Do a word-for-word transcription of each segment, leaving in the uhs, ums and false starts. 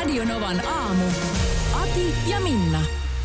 Radionovan aamu. Ati ja Minna.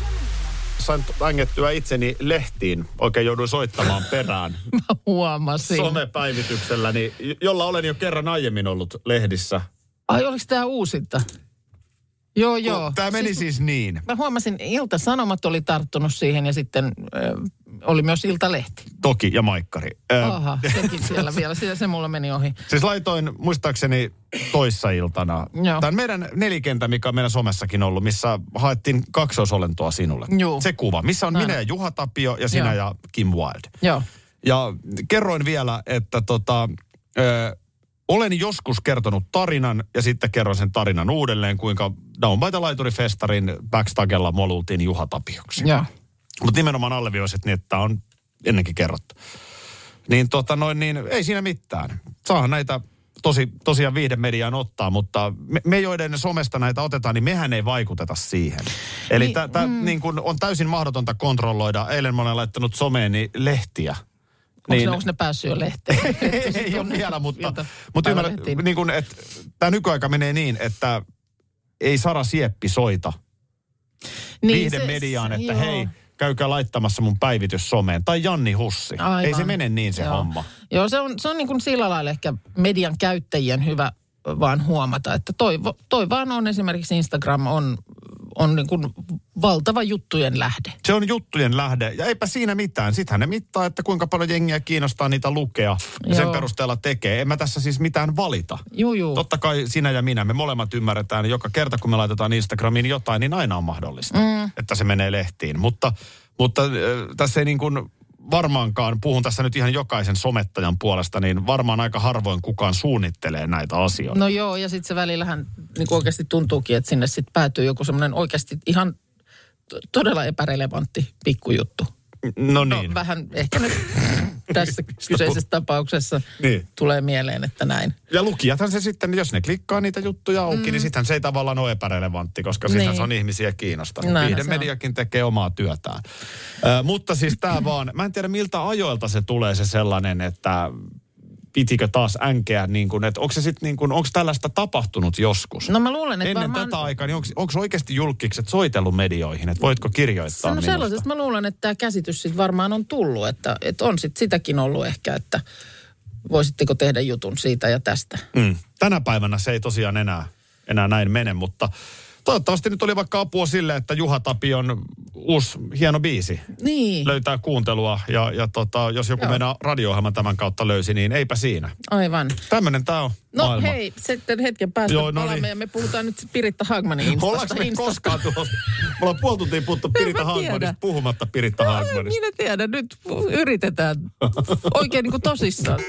Sain vängettyä itseni lehtiin. Oikein jouduin soittamaan perään. Mä huomasin. Somepäivitykselläni, jolla olen jo kerran aiemmin ollut lehdissä. Ai, oliko tää uusinta? Joo, joo. Tämä meni siis, siis niin. Mä huomasin, Ilta-Sanomat oli tarttunut siihen ja sitten äh, oli myös Iltalehti. Toki, ja Maikkari. Äh, Aha, sekin siellä vielä. Se, se mulla meni ohi. Siis laitoin muistaakseni toissa iltana. Joo. Tämä meidän nelikentä, mikä on meidän somessakin ollut, missä haettiin kaksoisolentoa sinulle. Joo. Se kuva, missä on Näin. minä ja Juha Tapio ja sinä Joo. ja Kim Wilde. Joo. Ja kerroin vielä, että tota... Ö, olen joskus kertonut tarinan ja sitten kerron sen tarinan uudelleen, kuinka Down by the Laituri-festarin backstagella molultiin Juha Tapioksi. Joo. Mutta nimenomaan alleviivasit niin, että on ennenkin kerrottu. Niin tota noin, niin ei siinä mitään. Saahan näitä tosi, tosiaan viihdemediaan ottaa, mutta me, me joiden somesta näitä otetaan, niin mehän ei vaikuteta siihen. Eli Niin, tämä mm. niin kun on täysin mahdotonta kontrolloida. Eilen mä olen laittanut someeni lehtiä. Onko, niin, ne, onko ne päässyt jo lehteen? Ei ole vielä, mutta, mutta ymmärrän, niin kuin, että tämä nykyaika menee niin, että ei Sara Sieppi soita niin, viihdemediaan, että joo. hei, käykää laittamassa mun päivitys someen. Tai Janni Hussi. Aivan. Ei se mene niin se joo. homma. Joo, se on, se on niin kuin sillä lailla ehkä median käyttäjien hyvä vaan huomata, että toi, toi vaan on esimerkiksi Instagram on, on niin kuin valtava juttujen lähde. Se on juttujen lähde. Ja eipä siinä mitään. Sittenhän ne mittaa, että kuinka paljon jengiä kiinnostaa niitä lukea. Ja sen perusteella tekee. En mä tässä siis mitään valita. Juu, juu. Totta kai sinä ja minä, me molemmat ymmärretään. Joka kerta, kun me laitetaan Instagramiin jotain, niin aina on mahdollista, mm. että se menee lehtiin. Mutta, mutta äh, tässä ei niin kuin varmaankaan, puhun tässä nyt ihan jokaisen somettajan puolesta, niin varmaan aika harvoin kukaan suunnittelee näitä asioita. No joo, ja sitten se välillähän niin oikeasti tuntuukin, että sinne sitten päätyy joku semmoinen oikeasti ihan todella epärelevantti pikkujuttu. No niin. No, vähän ehkä nyt tässä kyseisessä tapauksessa niin tulee mieleen, että näin. Ja lukijathan se sitten, jos ne klikkaa niitä juttuja auki, mm. niin sittenhän se ei tavallaan ole epärelevantti, koska niin. sitten se on ihmisiä kiinnostanut. Viihdemediakin tekee omaa työtään. Ö, mutta siis tämä vaan, mä en tiedä miltä ajoilta se tulee se sellainen, että pitikö taas änkeä, niin kuin, että onko se sitten niin kuin, onko tällaista tapahtunut joskus? No mä luulen, että ennen varmaan... tätä aikaa, niin onko, onko oikeasti julkikset soitellut medioihin, että voitko kirjoittaa no minusta? sellaisesta mä luulen, että tämä käsitys sitten varmaan on tullut, että, että on sitten sitäkin ollut ehkä, että voisitteko tehdä jutun siitä ja tästä. Mm. Tänä päivänä se ei tosiaan enää, enää näin mene, mutta toivottavasti nyt oli vaikka apua sille, että Juha Tapion uusi hieno biisi niin löytää kuuntelua. Ja, ja tota, jos joku meidän radio-ohjelman tämän kautta löysi, niin eipä siinä. Aivan. Tämmöinen tämä on No maailma. hei, sitten hetken päästä Joo, no palaamme niin. ja me puhutaan nyt Piritta Hagmanin instasta. Ollaanko me instasta. koskaan tuossa? Me ollaan puoli tuntia puhuttu Piritta Hagmanista, puhumatta Piritta no, Hagmanista. Minä tiedän, nyt yritetään oikein niin kuin tosissaan.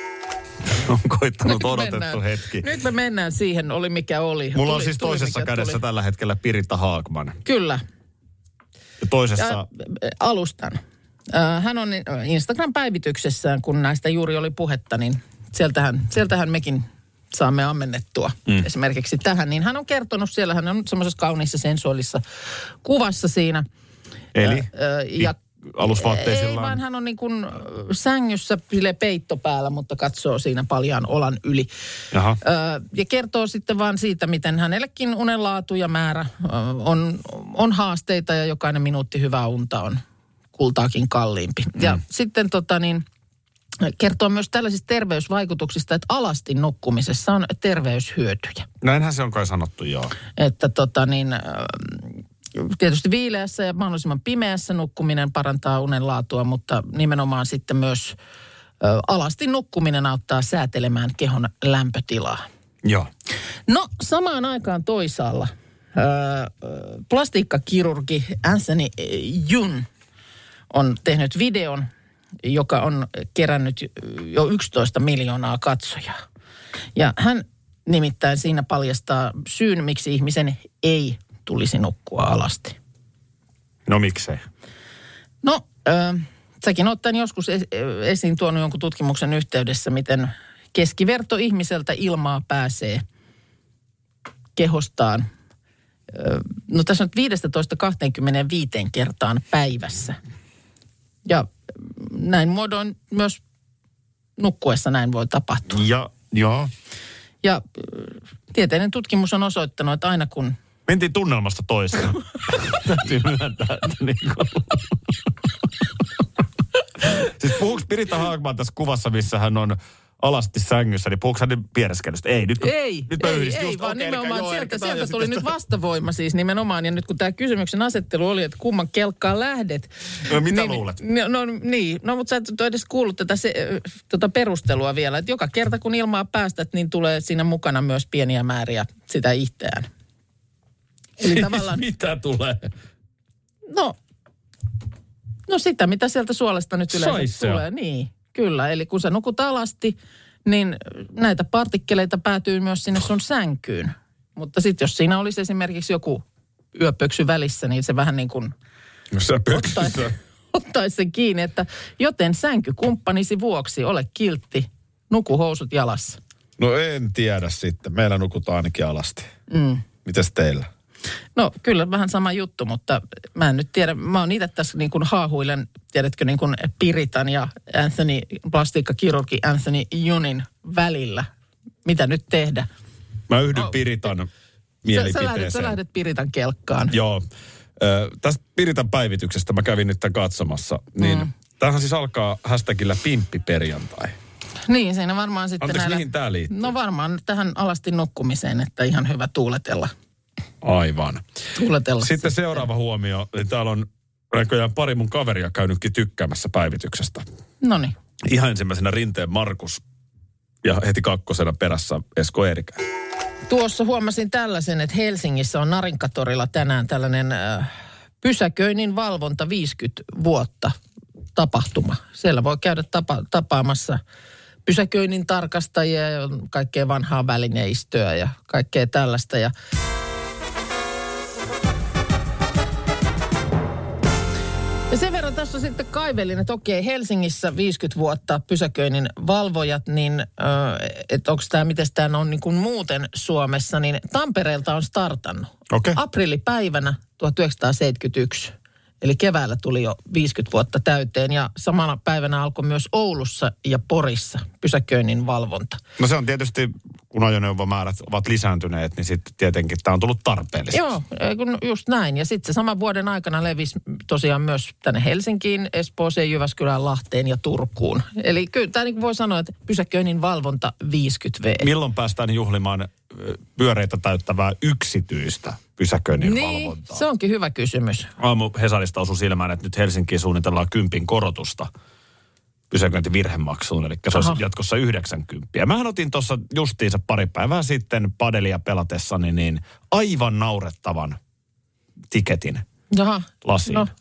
On koittanut Nyt odotettu mennään. hetki. Nyt me mennään siihen, oli mikä oli. Mulla on tuli, siis tuli, toisessa kädessä tuli. tällä hetkellä Piritta Hagman. Kyllä. Ja toisessa... Ja, alustan. Hän on Instagram-päivityksessään, kun näistä juuri oli puhetta, niin sieltähän, sieltähän mekin saamme ammennettua mm. esimerkiksi tähän. Niin hän on kertonut, siellä hän on semmoisessa kauniissa sensuaalissa kuvassa siinä. Eli? Ää, ja alusvaatteisillaan? Ei, vaan hän on niin kuin sängyssä sille peitto päällä, mutta katsoo siinä paljaan olan yli. Jaha. Ää, ja kertoo sitten vaan siitä, miten hänellekin unenlaatu ja määrä on, on haasteita ja jokainen minuutti hyvää unta on kultaakin kalliimpi. Mm. Ja sitten tota niin, kertoo myös tällaisista terveysvaikutuksista, että alasti nukkumisessa on terveyshyötyjä. Näinhän se on kai sanottu, joo. Että tota niin, tietysti viileässä ja mahdollisimman pimeässä nukkuminen parantaa unenlaatua, mutta nimenomaan sitten myös alasti nukkuminen auttaa säätelemään kehon lämpötilaa. Joo. No samaan aikaan toisaalla plastiikkakirurgi Anthony Jun on tehnyt videon, joka on kerännyt jo yksitoista miljoonaa katsojaa. Ja hän nimittäin siinä paljastaa syyn, miksi ihmisen ei tulisi nukkua alasti. No miksei? No, äh, säkin oot tämän joskus esiin tuonut jonkun tutkimuksen yhteydessä, miten keskiverto ihmiseltä ilmaa pääsee kehostaan. Äh, no tässä on viisitoista kaksikymmentäviisi kertaan päivässä. Ja näin muodoin myös nukkuessa näin voi tapahtua. Ja, joo. Ja tieteellinen tutkimus on osoittanut, että aina kun Mentiin tunnelmasta toiseen. Täytyy myöntää, että niin kuin... Siis puhuuko Pirita Haagman tässä kuvassa, missä hän on alasti sängyssä, niin puhuuko hän piereskelystä? Ei, nyt, ei, nyt ei, ei, ei vaan okay, nimenomaan joo, sieltä, sieltä tuli nyt vastavoima siis nimenomaan. Ja nyt kun tämä kysymyksen asettelu oli, että kumman kelkkaan lähdet. No, mitä niin, luulet? No niin, no mutta sä et ole edes kuullut tätä se, tuota perustelua vielä. Että joka kerta kun ilmaa päästät, niin tulee siinä mukana myös pieniä määriä sitä itseään. Eli tavallaan... Mitä tulee? No, no sitä, mitä sieltä suolesta nyt yleensä tulee. Niin, kyllä. Eli kun sä nukut alasti, niin näitä partikkeleita päätyy myös sinne sun sänkyyn. Mutta sitten jos siinä olisi esimerkiksi joku yöpöksy välissä, niin se vähän niin kuin ottaisi, ottaisi sen kiinni. Että joten sänkykumppanisi vuoksi ole kiltti, nuku housut jalassa. No en tiedä sitten. Meillä nukutaan ainakin alasti. Mm. Mitäs teillä? No kyllä vähän sama juttu, mutta mä en nyt tiedä. Mä oon itse tässä niin kuin haahuilen, tiedätkö, niin kuin Piritan ja Anthony, plastiikkakirurgi Anthony Junin välillä. Mitä nyt tehdä? Mä yhdyn oh. Piritan mielipiteeseen. Sä, sä, lähdet, sä lähdet Piritan kelkkaan. Joo. Äh, tästä Piritan päivityksestä mä kävin nyt tämän katsomassa. Niin mm. tämähän siis alkaa hashtagillä pimppiperjantai. Niin, siinä varmaan sitten Anteeksi, näillä... mihin tää liittyy? No varmaan tähän alasti nukkumiseen, että ihan hyvä tuuletella. Aivan. Tuuletella. Sitten seuraava huomio. Täällä on näköjään pari mun kaveria käynytkin tykkäämässä päivityksestä. Noniin. Ihan ensimmäisenä Rinteen Markus ja heti kakkosena perässä Esko Eerikä. Tuossa huomasin tällaisen, että Helsingissä on Narinkatorilla tänään tällainen äh, pysäköinnin valvonta viisikymmentä vuotta tapahtuma. Siellä voi käydä tapa, tapaamassa pysäköinnin tarkastajia ja kaikkea vanhaa välineistöä ja kaikkea tällaista. Ja Ja sen verran tässä sitten kaivelin, että okei, Helsingissä viisikymmentä vuotta pysäköinnin valvojat, niin että onko tämä, miten tämä on niin kuin muuten Suomessa, niin Tampereelta on startannut. Okay. Aprillipäivänä tuhatyhdeksänsataaseitsemänkymmentäyksi. Eli keväällä tuli jo viisikymmentä vuotta täyteen ja samana päivänä alkoi myös Oulussa ja Porissa pysäköinnin valvonta. No se on tietysti, kun ajoneuvomäärät ovat lisääntyneet, niin sitten tietenkin tämä on tullut tarpeelliseksi. Joo, just näin. Ja sitten se saman vuoden aikana levisi tosiaan myös tänne Helsinkiin, Espooseen, Jyväskylään, Lahteen ja Turkuun. Eli kyllä tämä niin voi sanoa, että pysäköinnin valvonta viisikymmentä vuotta. Milloin päästään juhlimaan pyöreitä täyttävää yksityistä pysäköinnin niin, valvontaa? Se onkin hyvä kysymys. Aamu Hesarista osui silmään, että nyt Helsinkiin suunnitellaan kympin korotusta pysäköintivirhemaksuun, eli se olisi jatkossa yhdeksänkymmentä. Mähän otin tuossa justiinsa pari päivää sitten padelia pelatessani niin aivan naurettavan tiketin Jaha. lasiin. No.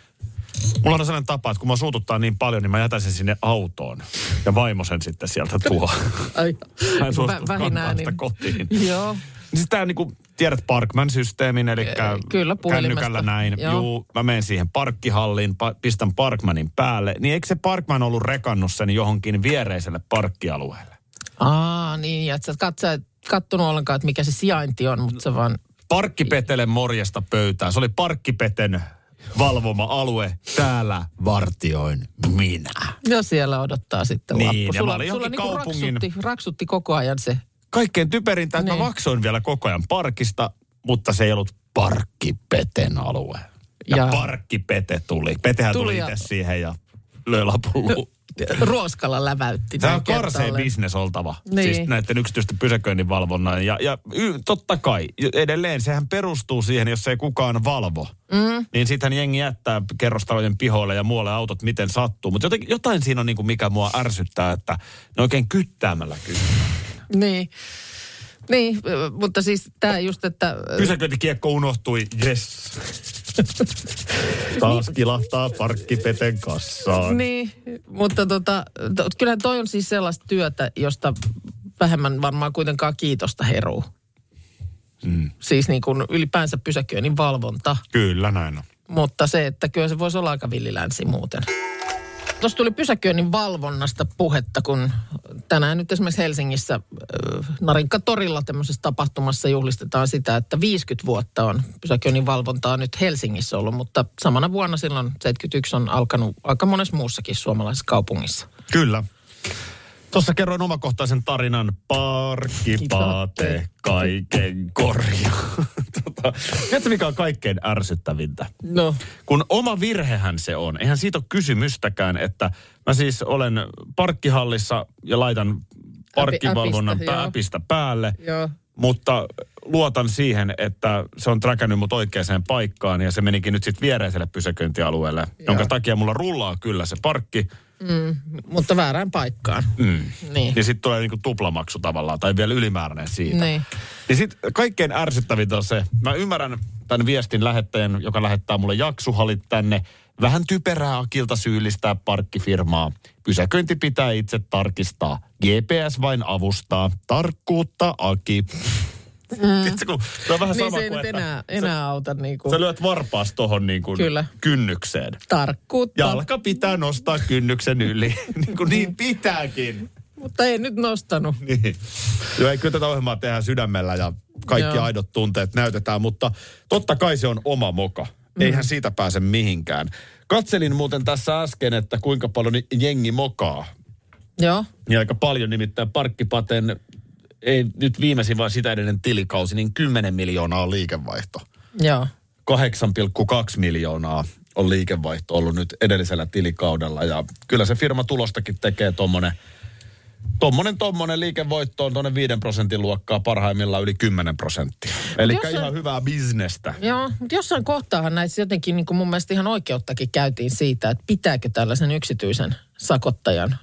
Mulla on sellainen tapa, että kun mä suututtaa niin paljon, niin mä jätän sen sinne autoon ja vaimo sen sitten sieltä tuo. Ai. Hän suostuu kantaa sitä kotiin. Joo. Siis tää niinku, tiedät Parkman-systeemin, eli kyllä, kännykällä näin. Joo. Juu, mä menen siihen parkkihalliin, pa- pistän Parkmanin päälle. Niin eikö se Parkman ollut rekannut sen johonkin viereiselle parkkialueelle? Aa, niin, ja et sä et kattonut ollenkaan, että mikä se sijainti on, mutta se vaan... Parkkipetelle morjesta pöytään. Se oli Parkkipeten valvoma alue. Täällä vartioin minä. Ja siellä odottaa sitten niin, lappu. Ja sulla mä olin sulla kaupungin... raksutti, raksutti koko ajan se. Kaikkein typerintä, että niin. Mä maksoin vielä koko ajan parkista, mutta se ei ollut Parkkipeten alue. Ja, ja Parkkipete tuli. Petehän tuli, tuli itse ja... siihen ja löi lapun ruoskalla läväytti. Tämä on karseen bisnes oltava. Niin. Siis näiden yksityisten pysäköinnin valvonnan. Ja, ja y, totta kai, edelleen sehän perustuu siihen, jos ei kukaan valvo. Mm. Niin sitten jengi jättää kerrostalojen pihoille ja muualle autot miten sattuu. Mutta jotain, jotain siinä on niin kuin mikä mua ärsyttää, että ne oikein kyttäämällä kyttää. Niin. Niin, mutta siis tämä just, että... Pysäköintikiekko unohtui, yes. Taas kilahtaa Parkkipeten kassaan. Niin, mutta tota, to, kyllähän toi on siis sellaista työtä, josta vähemmän varmaan kuitenkaan kiitosta heruu. Mm. Siis niin kuin ylipäänsä pysäköinnin valvonta. Kyllä, näin on. Mutta se, että kyllä se voisi olla aika villilänsi muuten. Tuossa tuli pysäköinnin valvonnasta puhetta, kun tänään nyt esimerkiksi Helsingissä äh, Narinkatorilla tämmöisessä tapahtumassa juhlistetaan sitä, että viisikymmentä vuotta on pysäköinnin valvontaa nyt Helsingissä ollut, mutta samana vuonna silloin seitsemänkymmentäyksi on alkanut aika monessa muussakin suomalaisessa kaupungissa. Kyllä. Tuossa kerroin omakohtaisen tarinan, parkkipate kaiken korjaa. tota, tiedätkö mikä on kaikkein ärsyttävintä? No. Kun oma virhehän se on. Eihän siitä ole kysymystäkään, että mä siis olen parkkihallissa ja laitan parkkivalvonnan Äpistä, äpistä päälle. Joo. Mutta luotan siihen, että se on träkännyt mut oikeaan paikkaan ja se menikin nyt sitten viereiselle pysäköintialueelle, Joo. jonka takia mulla rullaa kyllä se parkki. Mm, mutta väärään paikkaan. Mm. Niin. Ja sitten tulee niinku tuplamaksu tavallaan, tai vielä ylimääräinen siitä. Niin. Niin sitten kaikkein ärsyttävintä on se, mä ymmärrän tämän viestin lähettäjän, joka lähettää mulle jaksuhalit tänne. Vähän typerää Akilta syyllistää parkkifirmaa. Pysäköinti pitää itse tarkistaa. G P S vain avustaa. Tarkkuutta, Aki. Mm. Tiedätkö, kun se on vähän niin sama se ei kuin, nyt että enää, enää sä, auta niin kuin. Sä lyöt varpaas tohon niin kuin kynnykseen. Tarkkuutta. Jalka pitää nostaa kynnyksen yli. niin kuin niin pitääkin. Mutta ei nyt nostanut. Niin. Joo, ei kyllä tätä ohjelmaa tehdään sydämellä ja kaikki Joo. aidot tunteet näytetään, mutta totta kai se on oma moka. Eihän mm. siitä pääse mihinkään. Katselin muuten tässä äsken, että kuinka paljon jengi mokaa. Joo. Ja aika paljon nimittäin Parkkipaten, ei nyt viimeisin vaan sitä edellinen tilikausi, niin kymmenen miljoonaa on liikevaihto. Joo. kahdeksan pilkku kaksi miljoonaa on liikevaihto ollut nyt edellisellä tilikaudella. Ja kyllä se firma tulostakin tekee tommonen, tommonen, tommonen liikevoitto on tuonne viiden prosentin luokkaa, parhaimmillaan yli kymmenen prosenttia. Eli jossain, ihan hyvää bisnestä. Joo, mutta jossain kohtaahan näissä jotenkin niin kuin mun mielestä ihan oikeuttakin käytiin siitä, että pitääkö tällaisen yksityisen sakottajan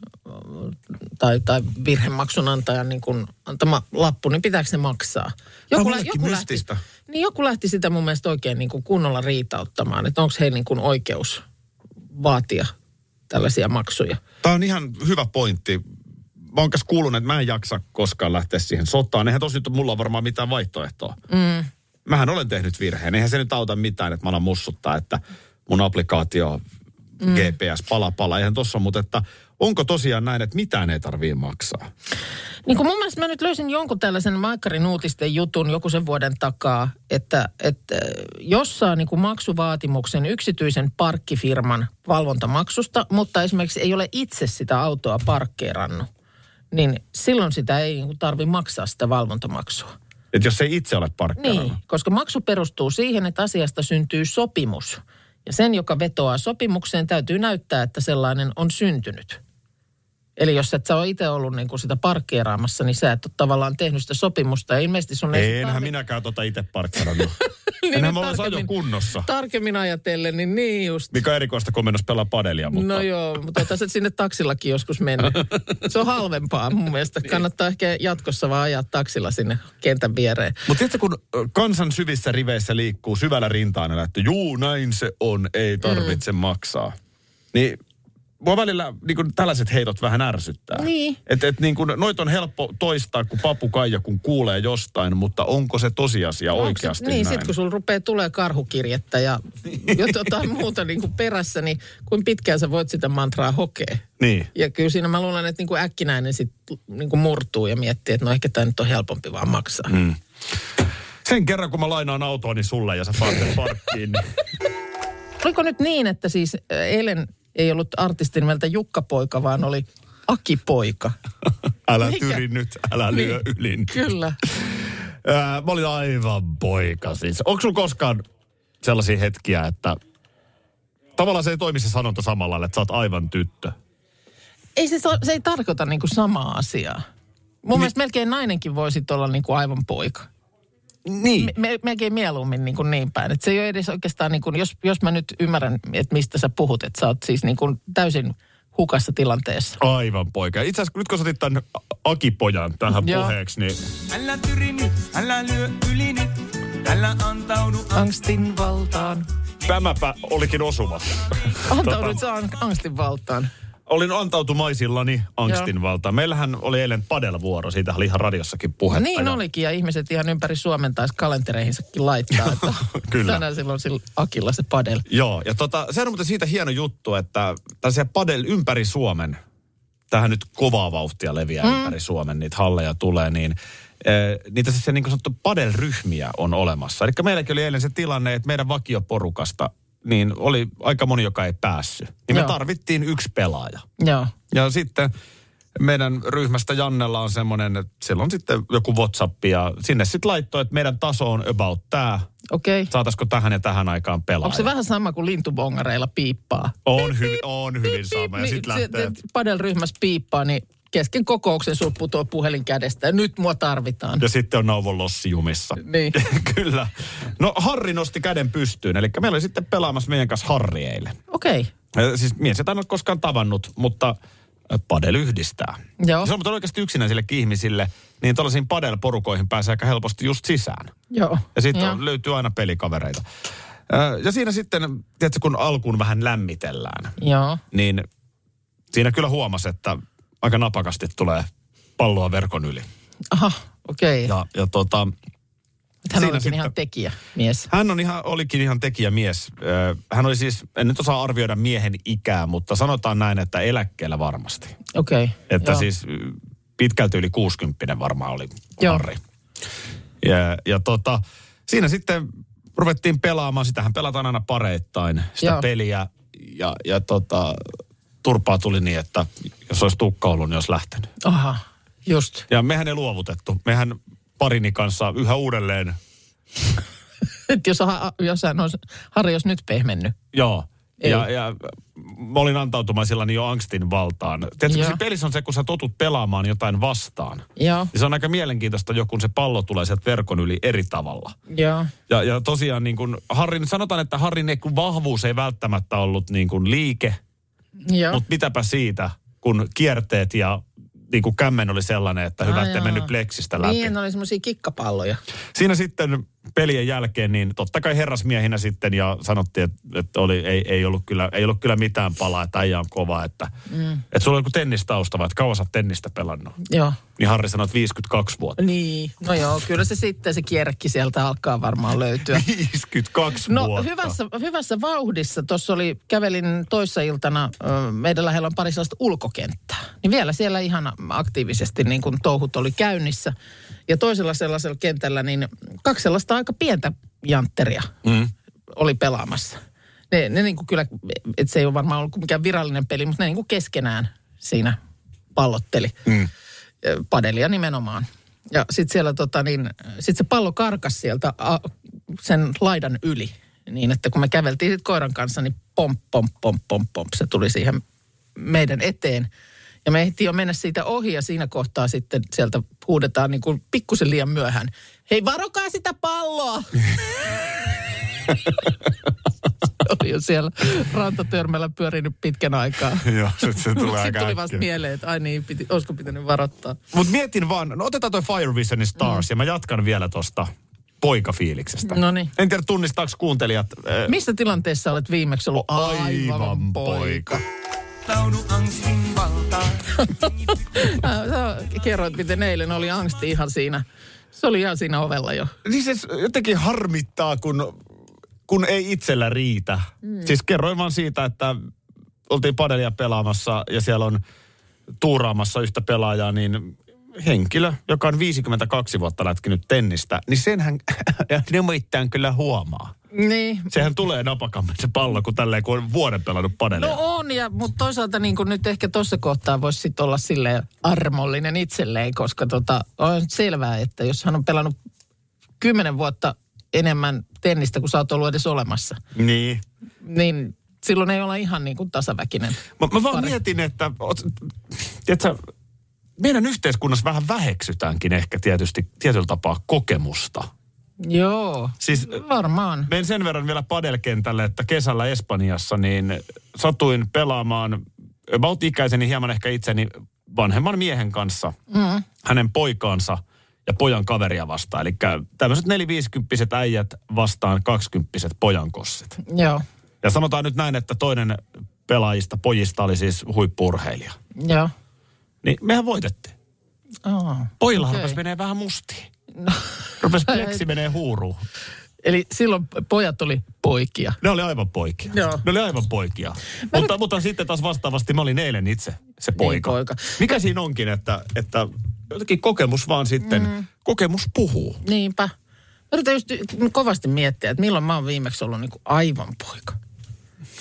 tai, tai virhemaksun antajan niin kuin antama lappu, niin pitääkö se maksaa? Joku, lä- joku, lähti, niin joku lähti sitä mun mielestä oikein niin kuin kunnolla riitauttamaan, että onko heillä niin kuin oikeus vaatia tällaisia maksuja. Tämä on ihan hyvä pointti. Mä oon kanssa kuullut, että mä en jaksa koskaan lähteä siihen sotaan. Eihän tosi mulla on varmaan mitään vaihtoehtoa. Mm. Mähän olen tehnyt virheen. Eihän se nyt auta mitään, että mä alan mussuttaa, että mun applikaatio mm. G P S pala pala. Eihän tossa, mutta että onko tosiaan näin, että mitään ei tarvii maksaa? Niin kuin mun mielestä mä nyt löysin jonkun tällaisen Maikkarin uutisten jutun joku sen vuoden takaa, että, että jos saa niin kuin maksuvaatimuksen yksityisen parkkifirman valvontamaksusta, mutta esimerkiksi ei ole itse sitä autoa parkkeerannut, niin silloin sitä ei niin kuin tarvitse maksaa sitä valvontamaksua. Että jos ei itse ole parkkeerannut? Niin, koska maksu perustuu siihen, että asiasta syntyy sopimus. Ja sen, joka vetoaa sopimukseen, täytyy näyttää, että sellainen on syntynyt. Eli jos et sä ole itse ollut niin kuin sitä parkkeeraamassa, niin sä et ole tavallaan tehnyt sitä sopimusta. Ja ilmeisesti sun ei enhän tarvi... minäkään tota itse parkkeerannut. niin enhän mä olisi ajon kunnossa. Tarkemmin ajatellen, niin niin just. Mikä erikoista, kun mennessä pelaa padelia, mutta... No joo, mutta otat sinne taksillakin joskus mennä. Se on halvempaa mun mielestä. Kannattaa ehkä jatkossa vaan ajaa taksilla sinne kentän viereen. Mutta tiedätkö, kun kansan syvissä riveissä liikkuu syvällä rintaana, että juu, näin se on, ei tarvitse mm. maksaa. Niin... Mua välillä niin kuin tällaiset heitot vähän ärsyttää. Niin. Että et, niin noit on helppo toistaa kuin papukaija, kun kuulee jostain, mutta onko se tosiasia no, oikeasti se, niin, näin? Sitten kun sulla rupeaa tulee karhukirjettä ja jotain muuta niin kuin perässä, niin kuin pitkään sä voit sitä mantraa hokea. Niin. Ja kyllä siinä mä luulen, että niin kuin äkkinäinen sitten niin kuin murtuu ja miettii, että no ehkä tämä nyt on helpompi vaan maksaa. Mm. Sen kerran, kun mä lainaan autoani sulle ja sä saat sen parkkiin. Niin... Oliko nyt niin, että siis eilen... Ei ollut artistin nimeltä Jukka-poika, vaan oli Aki-poika. Älä Mikä? tyri nyt, älä niin, lyö ylin. Kyllä. Ää, mä olin aivan poika siis. Onko sulla koskaan sellaisia hetkiä, että tavallaan se ei toimi se sanonta samalla lailla, että sä oot aivan tyttö? Ei se, se ei tarkoita niinku samaa asiaa. Mun niin. mielestä melkein nainenkin voisi olla niinku aivan poika. Niin. Me, melkein mieluummin niin, kuin niin päin. Että se ei ole edes oikeastaan, niin kuin, jos, jos mä nyt ymmärrän, että mistä sä puhut, että sä oot siis niin kuin täysin hukassa tilanteessa. Aivan poika. Itse asiassa nyt kun sä otit tämän Aki-pojan tähän Joo. puheeksi, niin... Älä tyri nyt, älä lyö yli nyt, älä antaudu angstin valtaan. Tämäpä olikin osuva. Antaudut sä angstin valtaan. Olin antautumaisillani angstin valtaan. Meillähän oli eilen padel-vuoro, siitä oli ihan radiossakin puhetta. Niin ja... olikin, ja ihmiset ihan ympäri Suomen taisi kalentereihinsakin laittaa, että Kyllä. tänään silloin sillä Akilla se padel. Joo, ja tota, se on muuten siitä hieno juttu, että tällaisia padel ympäri Suomen, tähän nyt kovaa vauhtia leviää mm. ympäri Suomen, niitä halleja tulee, niin eh, niitä se niin kuin sanottu padel-ryhmiä on olemassa. Eli meilläkin oli eilen se tilanne, että meidän vakioporukasta niin oli aika moni, joka ei päässyt. Niin Joo. me tarvittiin yksi pelaaja. Joo. Ja sitten meidän ryhmästä Jannella on semmoinen, että siellä on sitten joku WhatsApp ja sinne sitten laittoi, että meidän taso on about tää. Okei. Okay. Saataisiko tähän ja tähän aikaan pelaa? Onko se vähän sama kuin lintubongareilla piippaa? On hyvin, on hyvin sama. Ja sitten lähtee... Padel-ryhmässä piippaa, niin kesken kokouksen sul putoo puhelin kädestä ja nyt mua tarvitaan. Ja sitten on Nauvon lossi jumissa. Niin. Kyllä. No Harri nosti käden pystyyn, eli meillä oli sitten pelaamassa meidän kanssa Harri eilen. Okei. Okay. Siis mies et en ole koskaan tavannut, mutta padel yhdistää. Joo. Se on mutta oikeasti yksinäisillekin ihmisille, niin tällaisiin padel-porukoihin pääsee aika helposti just sisään. Joo. Ja sitten löytyy aina pelikavereita. Ja siinä sitten, tiedätkö, kun alkuun vähän lämmitellään, Joo. niin siinä kyllä huomasi, että aika napakasti tulee palloa verkon yli. Aha, okei. Okay. Ja, ja tota... Hän olikin sitten ihan tekijämies. Hän on ihan, olikin ihan tekijämies. Hän oli siis, en nyt osaa arvioida miehen ikää, mutta sanotaan näin, että eläkkeellä varmasti. Okei. Okay, että joo. siis pitkälti yli kuusikymppinen varmaan oli Harri. Ja, ja tota, siinä sitten ruvettiin pelaamaan, sitähän pelataan aina pareittain, sitä joo. peliä. Ja, ja tota, turpaa tuli niin, että jos olisi tukka ollut, niin olisi lähtenyt. Aha, just. Ja mehän ei luovutettu. Mehän parini kanssa yhä uudelleen. Että jos, jos hän olisi, Harri olisi nyt pehmennyt. Joo. Ja, ja mä olin antautumaisillani jo angstin valtaan. Tiedätkö, se pelissä on se, kun sä totut pelaamaan jotain vastaan. Joo. Ja se on aika mielenkiintoista jo, kun se pallo tulee sieltä verkon yli eri tavalla. Joo. Ja, ja tosiaan niin kuin Harrin, sanotaan, että Harrin vahvuus ei välttämättä ollut niin kuin liike. Joo. Mutta mitäpä siitä, kun kierteet ja niin kuin kämmen oli sellainen, että hyvä, ettei mennyt pleksistä läpi. Niin, oli semmoisia kikkapalloja. Siinä sitten pelien jälkeen, niin totta kai herrasmiehinä sitten ja sanottiin, että, että oli, ei, ei, ollut kyllä, ei ollut kyllä mitään palaa, että äijä on kova, että, mm. että sulla on joku tennistausta, vai että kauan sä oot tennistä pelannut. Joo. Niin Harri sanoi, että viisikymmentäkaksi vuotta. Niin, no joo, kyllä se sitten se kierrekki sieltä alkaa varmaan löytyä. viisikymmentäkaksi no, vuotta. No hyvässä, hyvässä vauhdissa, tuossa oli, kävelin toissa iltana, meidän lähellä on pari sellaista ulkokenttää. Niin vielä siellä ihan aktiivisesti niin kuin touhut oli käynnissä. Ja toisella sellaisella kentällä niin kaksi sellaista aika pientä jantteria mm. oli pelaamassa. Ne, ne niin kuin kyllä, että se ei ole varmaan ollut mikään virallinen peli, mutta ne niin kuin keskenään siinä pallotteli. Mm. Padelia nimenomaan. Ja sitten siellä tota niin, sit se pallo karkasi sieltä a, sen laidan yli. Niin, että kun me käveltiin sit koiran kanssa, niin pomp, pomp, pomp, pomp, pomp, se tuli siihen meidän eteen. Ja me ehtiin jo mennä siitä ohi ja siinä kohtaa sitten sieltä huudetaan niin kuin pikkusen liian myöhään. Hei, varokaa sitä palloa! Oli jo siellä rantatörmällä pyörinyt pitkän aikaa. Joo, sitten se tulee aika Sitten tuli vasta mieleen, että ai niin, piti, olisiko pitänyt varoittaa. Mutta mietin vaan, no otetaan toi Fire Visionin Stars mm. ja mä jatkan vielä tosta poikafiiliksestä. Noniin. En tiedä, tunnistaako kuuntelijat. Äh, Missä tilanteessa olet viimeksi ollut aivan, aivan poika? Taunu angstin valtaa. Sä kerroit, miten eilen oli angsti ihan siinä. Se oli ihan siinä ovella jo. Niin se jotenkin harmittaa, kun, kun ei itsellä riitä. Mm. Siis kerroin vaan siitä, että oltiin padelia pelaamassa ja siellä on tuuraamassa yhtä pelaajaa, niin henkilö, joka on viisikymmentäkaksi vuotta lätkinyt tennistä, niin senhän nimittäin kyllä huomaa. Niin. Sehän tulee napakammin se pallo, kun tälleen, kun on vuoden pelannut padelia. No on, ja, mutta toisaalta niin kuin nyt ehkä tuossa kohtaa voisi sitten olla silleen armollinen itselleen, koska tota, on selvää, että jos hän on pelannut kymmenen vuotta enemmän tennistä, kuin sä oot ollut edes olemassa. Niin. Niin silloin ei olla ihan niin kuin tasaväkinen. Mä, mä vaan pari. mietin, että tiedätkö, meidän yhteiskunnassa vähän väheksytäänkin ehkä tietysti tietyllä tapaa kokemusta. Joo, siis varmaan. Menen sen verran vielä padelkentälle, että kesällä Espanjassa niin satuin pelaamaan about ikäiseni hieman ehkä itseni vanhemman miehen kanssa, mm. hänen poikaansa ja pojan kaveria vastaan. Eli tämmöiset neliviisikymppiset äijät vastaan kaksikymppiset pojankossit. Joo. Ja sanotaan nyt näin, että toinen pelaajista, pojista oli siis huippu-urheilija. Joo. Niin mehän voitettiin. Oh, Pojilla okay. rupesi menee vähän mustiin. No. Rupesi pleksi menee huuruun. Eli silloin pojat oli poikia. Ne oli aivan poikia. Joo. Ne oli aivan poikia. Mutta, nyt... mutta sitten taas vastaavasti mä olin eilen itse se poika. Niin, poika. Mikä siinä onkin, että, että jotenkin kokemus vaan sitten, mm. kokemus puhuu. Niinpä. Mä yritän just kovasti miettiä, että milloin mä oon viimeksi ollut niin kuin aivan poika.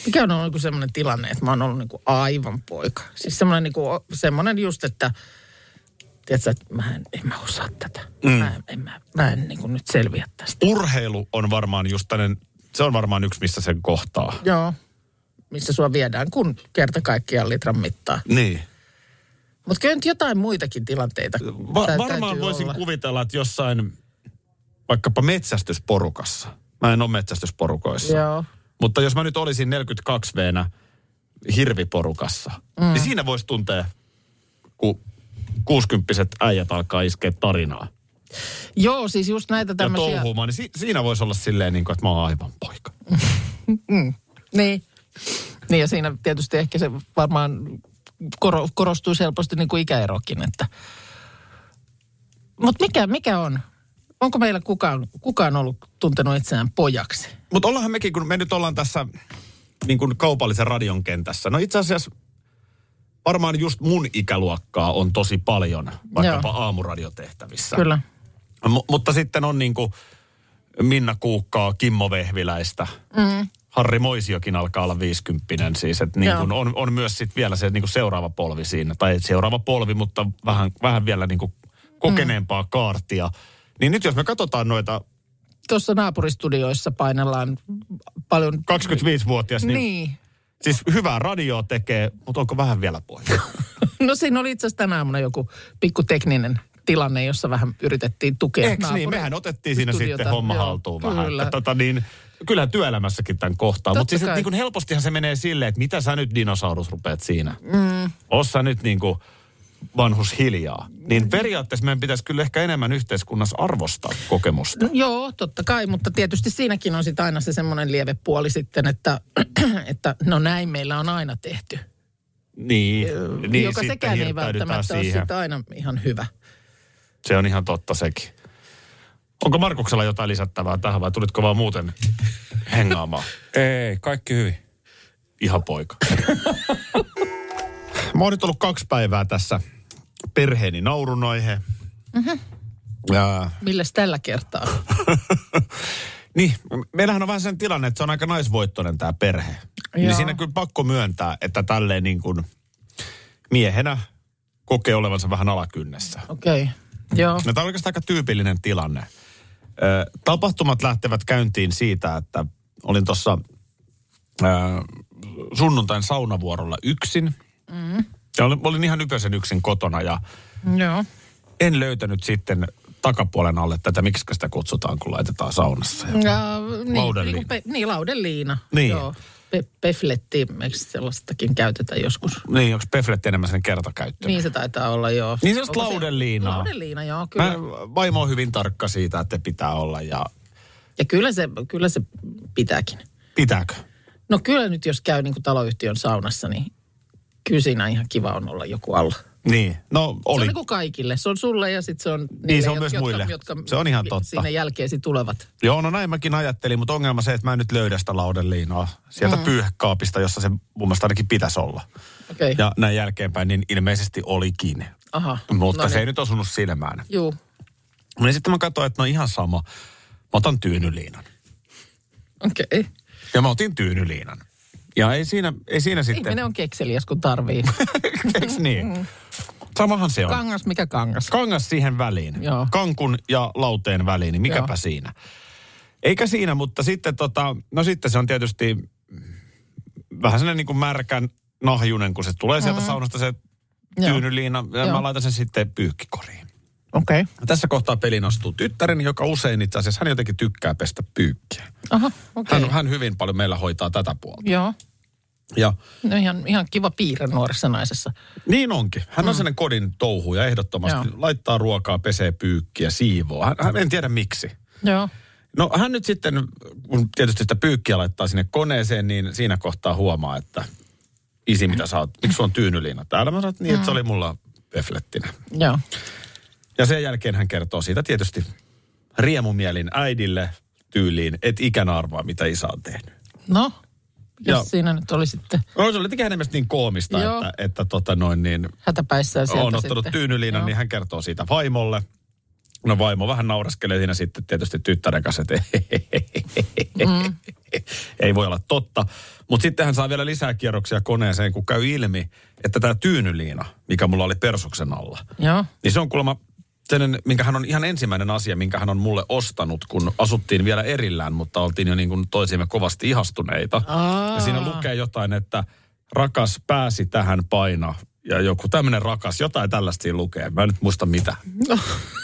Mikä on ollut niin semmoinen tilanne, että mä oon ollut niin kuin aivan poika. Siis semmoinen, niin kuin, semmoinen just, että tiedätkö, että mä en, en mä osaa tätä. Mm. Mä en, en, mä, mä en niin kuin nyt selviä tästä. Urheilu on varmaan just tämmöinen, se on varmaan yksi, missä sen kohtaa. Joo, missä sua viedään, kun kerta kaikkiaan litran mittaa. Niin. Mutta kyllä nyt jotain muitakin tilanteita. Va- tä- varmaan voisin olla. Kuvitella, että jossain vaikkapa metsästysporukassa. Mä en ole metsästysporukoissa. Joo. Mutta jos mä nyt olisin neljäkymmentäkaksi vuotiaana hirviporukassa, mm. niin siinä voisi tuntea, kun kuusikymppiset äijät alkaa iskeä tarinaa. Joo, siis just näitä tämmöisiä. Ja touhuumaan, niin si- siinä voisi olla silleen, niin kuin, että mä oon aivan poika. mm. Niin. Niin ja siinä tietysti ehkä se varmaan koro- korostuu helposti niin kuin ikäerokin, että. Mutta mikä, mikä on? Onko meillä kukaan, kukaan ollut tuntenut itseään pojaksi? Mutta ollaanhan mekin, kun me nyt ollaan tässä niin kuin kaupallisen radion kentässä. No itse asiassa varmaan just mun ikäluokkaa on tosi paljon, vaikkapa Joo. aamuradiotehtävissä. Kyllä. M- mutta sitten on niin kuin Minna Kuukkaa, Kimmo Vehviläistä. Mm. Harri Moisiokin alkaa olla viisikymppinen siis. Että niin kuin on, on myös sitten vielä se niin kuin seuraava polvi siinä. Tai seuraava polvi, mutta vähän, vähän vielä niin kuin kokeneempaa mm. kaartia. Niin nyt jos me katsotaan noita. Tuossa naapuristudioissa painellaan paljon. kaksikymmentäviisivuotias, niin, niin. Siis hyvää radioa tekee, mutta onko vähän vielä poika? No siinä oli itse asiassa tänä aamuna joku pikku tekninen tilanne, jossa vähän yritettiin tukea. Eikö niin? Mehän otettiin siinä studiota. sitten homma Joo, haltuun kyllä. vähän. Että, tota niin, kyllähän työelämässäkin tämän kohtaa. Mutta siis niin kuin helpostihan se menee silleen, että mitä sä nyt dinosaurus rupeat siinä? Mm. Ossa nyt niin kuin vanhus hiljaa. Niin periaatteessa meidän pitäisi kyllä ehkä enemmän yhteiskunnassa arvostaa kokemusta. No, joo, totta kai, mutta tietysti siinäkin on sitten aina se semmoinen lieve puoli sitten, että, että no näin meillä on aina tehty. Niin, niin joka sekään ei välttämättä siihen. ole sitten aina ihan hyvä. Se on ihan totta sekin. Onko Markuksella jotain lisättävää tähän vai tulitko vaan muuten hengaamaan? Ei, kaikki hyvin. Ihan poika. Mä oon nyt ollut kaksi päivää tässä perheeni naurunaihe. Mm-hmm. Ja... Milläs tällä kertaa? Niin, meillähän on vähän sen tilanne, että se on aika naisvoittoinen tämä perhe. Joo. Niin siinä kyllä pakko myöntää, että tälleen niin kuin miehenä kokee olevansa vähän alakynnessä. Okei, okay. Joo. No, tämä on oikeastaan aika tyypillinen tilanne. Ö, tapahtumat lähtevät käyntiin siitä, että olin tuossa sunnuntain saunavuorolla yksin. Mm. Ja olin, olin ihan yköisen yksin kotona ja Joo. en löytänyt sitten takapuolen alle tätä, miksi sitä kutsutaan, kun laitetaan saunassa. Ja, niin, laudenliina. Niin, pe, niin, laudenliina. Niin. Joo. Pe, pefletti, eikö sellaistakin käytetä joskus? Niin, onko pefletti enemmän sen kertakäyttöön? Niin se taitaa olla, joo. Niin sellaista laudenliinaa. Laudenliina, joo, kyllä. Mä, vaimo on hyvin tarkka siitä, että pitää olla ja... Ja kyllä se, kyllä se pitääkin. Pitääkö? No kyllä nyt, jos käy niin kuin taloyhtiön saunassa, niin kyllä siinä ihan kiva on olla joku alla. Niin, no oli. Se on niin kuin kaikille. Se on sulle ja sitten se on niille, niin, se on jotka, myös muille. jotka se on ihan totta. Sinne jälkeesi tulevat. Joo, no näin mäkin ajattelin, mutta ongelma se, että mä en nyt löydä sitä laudenliinaa sieltä mm. pyyhekaapista, jossa se mun mielestä ainakin pitäisi olla. Okay. Ja näin jälkeenpäin niin ilmeisesti olikin. Aha. Mutta no se niin. ei nyt osunut silmään. Juu. Niin sitten mä katsoin, että no ihan sama. Mä otan tyynyliinan. Okei. Okay. Ja mä otin tyynyliinan. Ja ei siinä, ei siinä sitten... Ihminen on kekseliäs, kun tarvii. Eikö niin? Mm. Samahan se on. Kangas, mikä kangas? Kangas siihen väliin. Joo. Kankun ja lauteen väliin, niin mikäpä Joo. siinä. Eikä siinä, mutta sitten tota, no sitten se on tietysti vähän sellainen niin kuin märkän nahjunen, kun se tulee sieltä mm. saunasta se tyynyliina. Ja Joo. mä laitan sen sitten pyykkikoriin. Okei. Okay. Tässä kohtaa pelin astuu tyttäreni, joka usein itse asiassa, hän jotenkin tykkää pestä pyykkiä. Aha, okei. Okay. Hän, hän hyvin paljon meillä hoitaa tätä puolta. Joo. Ja, no ihan, ihan kiva piirre nuoressa naisessa. Niin onkin. Hän on mm. sellainen kodin touhu ja ehdottomasti Joo. laittaa ruokaa, pesee pyykkiä, siivoo. Hän, hän en tiedä miksi. Joo. No hän nyt sitten, kun tietysti sitä pyykkiä laittaa sinne koneeseen, niin siinä kohtaa huomaa, että isi mitä sä oot, miksi sulla on tyynyliina täällä? Mä sanoin, niin, että se oli mulla peflettinä. Joo. Ja sen jälkeen hän kertoo siitä tietysti riemumielin äidille tyyliin, et ikänä arvaa, mitä isä on tehnyt. No, jos siinä nyt oli sitten... No se oli jotenkin hänen mielestä niin koomista, Joo. että, että tota noin niin... Hätäpäissään sieltä on ottanut sitten. tyynyliinan, Joo. niin hän kertoo siitä vaimolle. No vaimo vähän nauraskelee siinä sitten tietysti tyttären kanssa, että mm. ei voi olla totta. Mutta sitten hän saa vielä lisää kierroksia koneeseen, kun käy ilmi, että tämä tyynyliina, mikä mulla oli persuksen alla, Joo. niin se on kuulemma sellainen, minkä hän on ihan ensimmäinen asia, minkä hän on mulle ostanut, kun asuttiin vielä erillään, mutta oltiin jo niin kuin toisiimme kovasti ihastuneita. Aa. Ja siinä lukee jotain, että rakas pääsi tähän paina. Ja joku tämmöinen rakas, jotain tällaista siinä lukee. Mä en nyt muista mitä. No,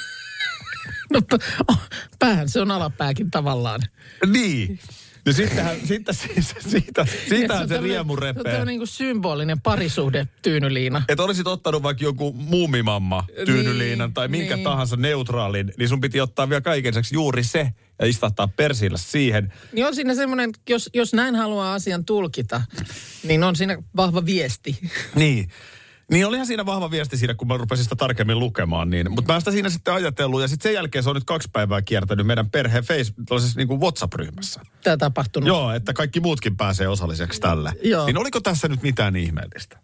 no päähän se on alapääkin tavallaan. Niin. No sittenhän, sitten siis, siitä, siitähän se, se riemu repee. Se on niin kuin symbolinen parisuhde tyynyliina. Että olisit ottanut vaikka joku muumimamma tyynyliinan niin, tai minkä niin. tahansa neutraalin, niin sun piti ottaa vielä kaikensaksi juuri se ja istahtaa persillä siihen. Niin on siinä semmoinen, jos, jos näin haluaa asian tulkita, niin on siinä vahva viesti. Niin. Niin olihan siinä vahva viesti siinä, kun mä rupesin sitä tarkemmin lukemaan. Niin. Mutta mä sitä siinä sitten ajatellut ja sitten sen jälkeen se on nyt kaksi päivää kiertänyt meidän perheen Facebook, niin kuin WhatsApp-ryhmässä. Tämä tapahtunut. Joo, että kaikki muutkin pääsee osalliseksi tälle. Joo. Niin oliko tässä nyt mitään ihmeellistä?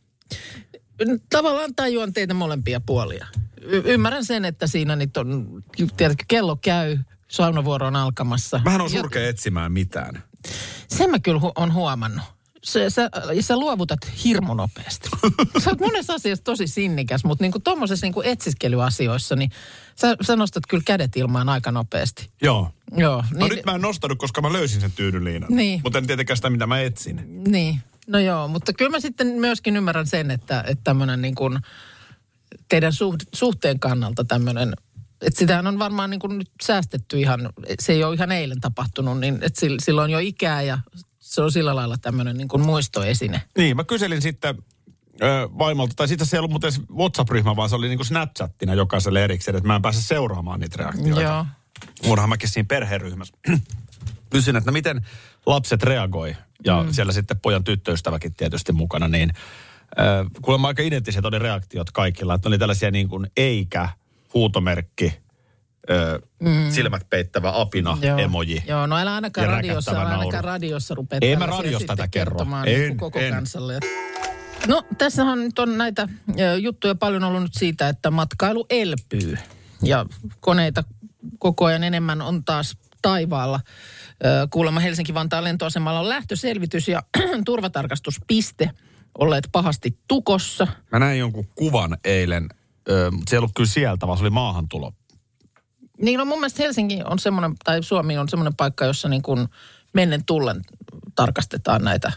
Tavallaan tajuan teitä molempia puolia. Y- ymmärrän sen, että siinä nyt on, tiedätkö, kello käy, saunavuoro on alkamassa. Mähän on surkea ja etsimään mitään. Sen mä kyllä hu- on huomannut. Sä, sä, sä luovutat hirmu nopeasti. Sä oot monessa asiassa tosi sinnikäs, mutta niinku tommosessa niinku etsiskelyasioissa, niin sä, sä nostat kyllä kädet ilmaan aika nopeasti. Joo. Joo. No niin, nyt mä en nostanut, koska mä löysin sen tyynyliinan. Niin. Mutta en tietenkään sitä, mitä mä etsin. Niin. No joo, mutta kyllä mä sitten myöskin ymmärrän sen, että, että tämmöinen niin kuin teidän suht, suhteen kannalta tämmöinen, että sitähän on varmaan niin kuin nyt säästetty ihan, se ei ole ihan eilen tapahtunut, niin että silloin jo ikää ja se on sillä lailla tämmöinen niin kuin muistoesine. Niin, mä kyselin sitten ö, vaimolta, tai sitten se ei ollut muuten WhatsApp-ryhmä, vaan se oli niin kuin Snapchattina jokaiselle erikseen, että mä en pääse seuraamaan niitä reaktioita. Joo. Muunhan mäkin siinä perheryhmässä. Kysyin, että no miten lapset reagoi, ja mm. siellä sitten pojan tyttöystäväkin tietysti mukana, niin äh, kuulemma aika identtiset oli reaktiot kaikilla, että oli tällaisia niin kuin eikä, huutomerkki, äh, mm. silmät peittävä apina, Joo. emoji. Joo, no älä ainakaan radiossa, älä ainakaan radiossa rupea Ei mä radiossa tätä kertomaan en, koko en. kansalle. No tässähän nyt on näitä juttuja paljon ollut nyt siitä, että matkailu elpyy ja koneita koko ajan enemmän on taas taivaalla. Kuulemma Helsinki-Vantaan lentoasemalla on lähtöselvitys ja turvatarkastuspiste olleet pahasti tukossa. Mä näin jonkun kuvan eilen, mutta se ei ollut kyllä sieltä, vaan se oli maahantulo. Niin no mun mielestä Helsinki on semmoinen, tai Suomi on semmoinen paikka, jossa niin kuin mennen tullen tarkastetaan näitä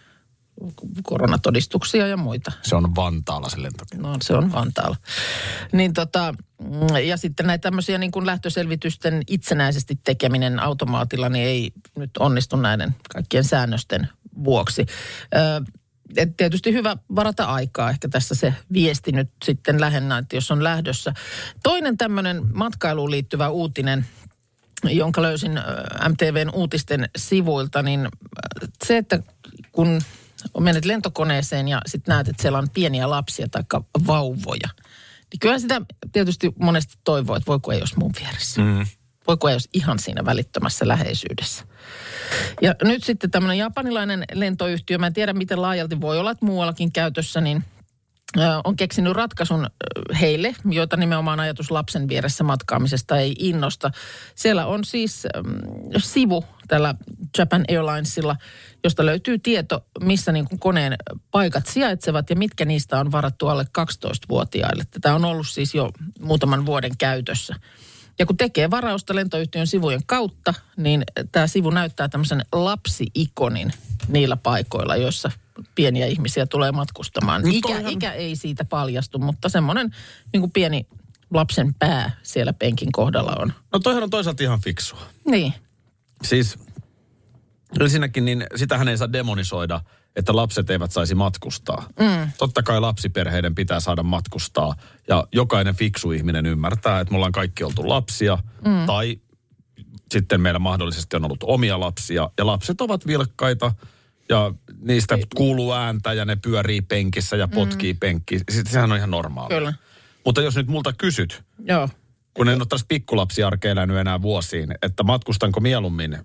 koronatodistuksia ja muita. Se on Vantaalla se lentokenttä. No se on Vantaalla. Niin tota, ja sitten näitä tämmöisiä niin kuin lähtöselvitysten itsenäisesti tekeminen automaatilla, niin ei nyt onnistu näiden kaikkien säännösten vuoksi. Ö, et tietysti hyvä varata aikaa, ehkä tässä se viesti nyt sitten lähinnä, että jos on lähdössä. Toinen tämmöinen matkailuun liittyvä uutinen, jonka löysin M T V:n uutisten sivuilta, niin se, että kun menet lentokoneeseen ja sitten näet, että siellä on pieniä lapsia tai vauvoja, niin kyllä sitä tietysti monesti toivoo, että voiko ei olisi mun vieressä. Mm. Voiko ei olisi ihan siinä välittömässä läheisyydessä. Ja nyt sitten tämmöinen japanilainen lentoyhtiö, mä en tiedä miten laajalti voi olla, että muuallakin käytössä, niin on keksinyt ratkaisun heille, joita nimenomaan ajatus lapsen vieressä matkaamisesta ei innosta. Siellä on siis ähm, sivu tällä Japan Airlinesilla, josta löytyy tieto, missä niin kuin koneen paikat sijaitsevat ja mitkä niistä on varattu alle kaksitoistavuotiaille. Tätä on ollut siis jo muutaman vuoden käytössä. Ja kun tekee varausta lentoyhtiön sivujen kautta, niin tämä sivu näyttää tämmöisen lapsi-ikonin niillä paikoilla, joissa pieniä ihmisiä tulee matkustamaan. Ikä, toihan... ikä ei siitä paljastu, mutta semmoinen niin kuin pieni lapsen pää siellä penkin kohdalla on. No toihan on toisaalta ihan fiksua. Niin. Siis ensinnäkin niin sitähän ei saa demonisoida, että lapset eivät saisi matkustaa. Mm. Totta kai lapsiperheiden pitää saada matkustaa. Ja jokainen fiksu ihminen ymmärtää, että me ollaan kaikki oltu lapsia. Mm. Tai sitten meillä mahdollisesti on ollut omia lapsia. Ja lapset ovat vilkkaita. Ja niistä kuuluu ääntä ja ne pyörii penkissä ja potkii mm. penkkiä. Sehän on ihan normaalia. Kyllä. Mutta jos nyt multa kysyt, Joo. kun en ole taas pikkulapsiarkea elänyt enää vuosiin, että matkustanko mieluummin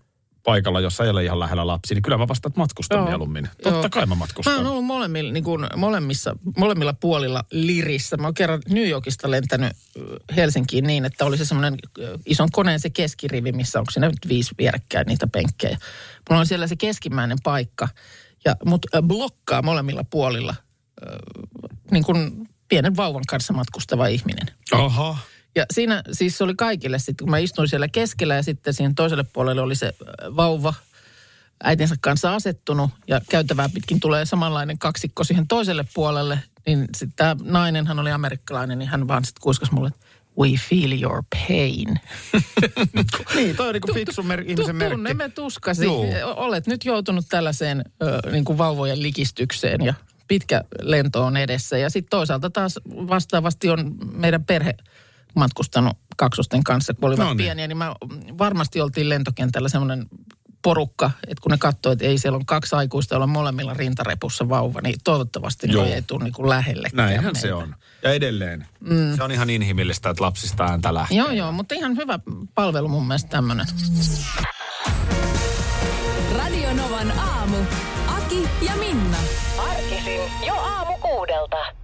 paikalla, jossa ei ole ihan lähellä lapsia, niin kyllä mä vastaan, että matkustan Joo. mieluummin. Totta Joo. kai mä matkustan. Mä oon ollut molemmilla, niin kuin molemmissa, molemmilla puolilla lirissä. Mä oon kerran New Yorkista lentänyt Helsinkiin niin, että oli se semmoinen ison koneen se keskirivi, missä onko siinä nyt viisi vierekkäin niitä penkkejä. Mulla on siellä se keskimmäinen paikka ja mut blokkaa molemmilla puolilla niin kuin pienen vauvan kanssa matkustava ihminen. Aha. Ja siinä siis se oli kaikille sitten, kun mä istuin siellä keskellä ja sitten siihen toiselle puolelle oli se vauva äitinsä kanssa asettunut ja käytävää pitkin tulee samanlainen kaksikko siihen toiselle puolelle, niin sitten tämä nainen, hän oli amerikkalainen, niin hän vaan sitten kuiskasi mulle, we feel your pain. Niin, toi on niin kuin fiksun mer- ihmisen merkki. Tunnemme tuskasi. Joo. Olet nyt joutunut tällaiseen ö, niin kuin vauvojen likistykseen ja pitkä lento on edessä. Ja sitten toisaalta taas vastaavasti on meidän perhe matkustanut kaksosten kanssa, kun olivat no niin. pieniä, niin mä varmasti oltiin lentokentällä semmoinen porukka, että kun ne katsoo, että ei siellä on kaksi aikuista, joilla on molemmilla rintarepussa vauva, niin toivottavasti ne ei tule niin kuin lähellekään. Näinhän meitä. se on. Ja edelleen. Mm. Se on ihan inhimillistä, että lapsista ääntä lähtee. Joo, joo, mutta ihan hyvä palvelu mun mielestä tämmöinen. Radio Novan aamu. Aki ja Minna. Arkisin jo aamu kuudelta.